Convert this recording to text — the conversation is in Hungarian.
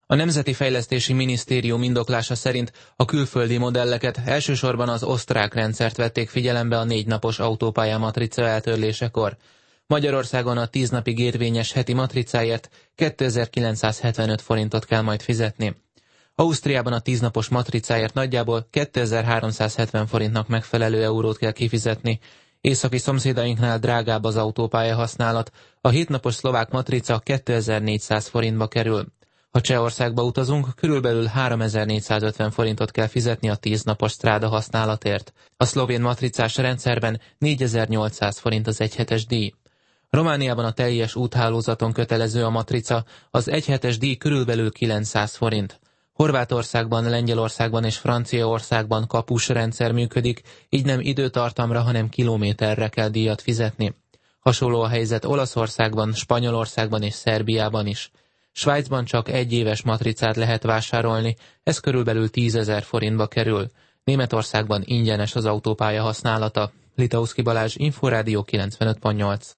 A Nemzeti Fejlesztési Minisztérium indoklása szerint a külföldi modelleket elsősorban az osztrák rendszert vették figyelembe a 4 napos autópálya matrica eltörlésekor. Magyarországon a 10 napig érvényes heti matricáért 2975 forintot kell majd fizetni. Ausztriában a 10 napos matricáért nagyjából 2370 forintnak megfelelő eurót kell kifizetni. Északi szomszédainknál drágább az autópálya használat, a 7 napos szlovák matrica 2400 forintba kerül. Ha Csehországba utazunk, körülbelül 3450 forintot kell fizetni a 10 napos stráda használatért. A szlovén matricás rendszerben 4800 forint az egyhetes díj. Romániában a teljes úthálózaton kötelező a matrica, az egyhetes díj körülbelül 900 forint. Horvátországban, Lengyelországban és Franciaországban kapus rendszer működik, így nem időtartamra, hanem kilométerre kell díjat fizetni. Hasonló a helyzet Olaszországban, Spanyolországban és Szerbiában is. Svájcban csak 1 éves matricát lehet vásárolni, ez körülbelül 10 000 forintba kerül. Németországban ingyenes az autópálya használata. Litauszki Balázs, Inforádió 95.8.